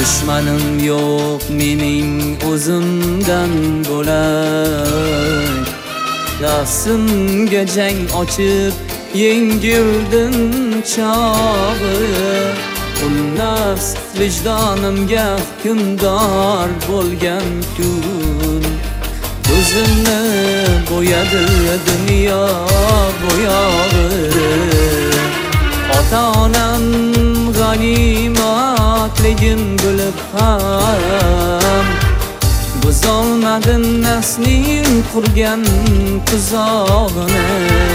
dushmanim yo'q mening o'zimdan bo'lay. Nafsimga jang ochib yengildim chog'i, nafs vijdonimga hukmdor bo'lgan kun. Ko'zimni bo'yadi dunyo bo'yog'i, ota-onam g'animatligim bilib ham buzolmadim nafsning qurgan tuzog'ini.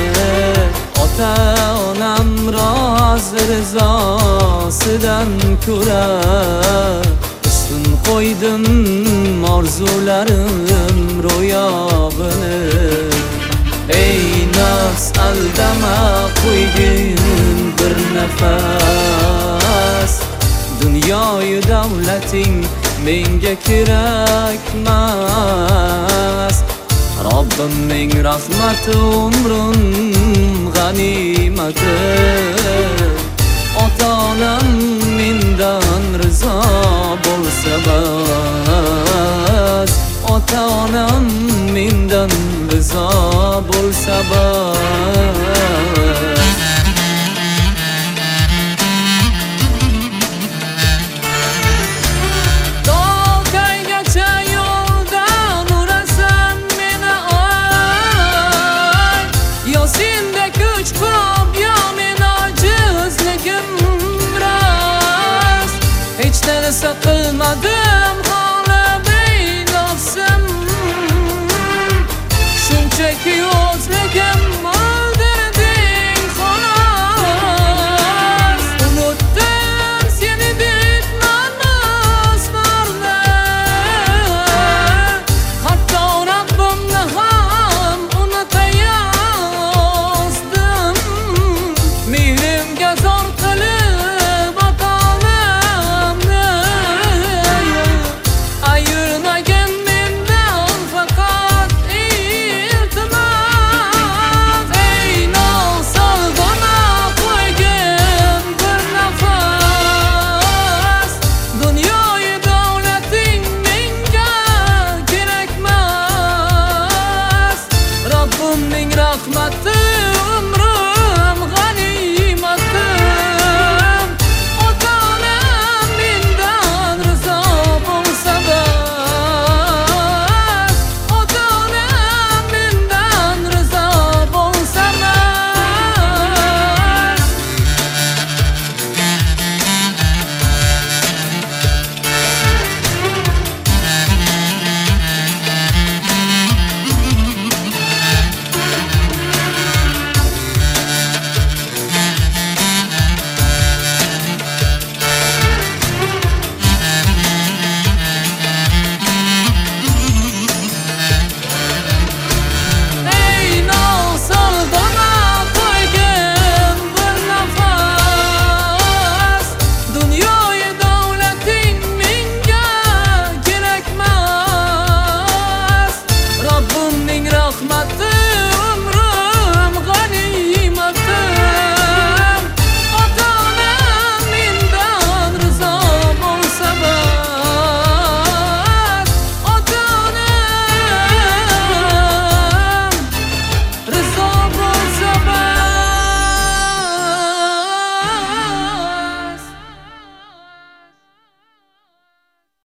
Ota-onam rozi rizosidan ko'ra ustun qo'ydim orzularim ro'yobini. Ey nafs aldama qo'ygin bir nafas, dunyoyu davlating menga kerakmas. Robbimning rahmati umrim g'animati, ota-onam mendan rizo bo'lsa bas, ota-onam mendan rizo bo'lsa bas. Narsa qilmadim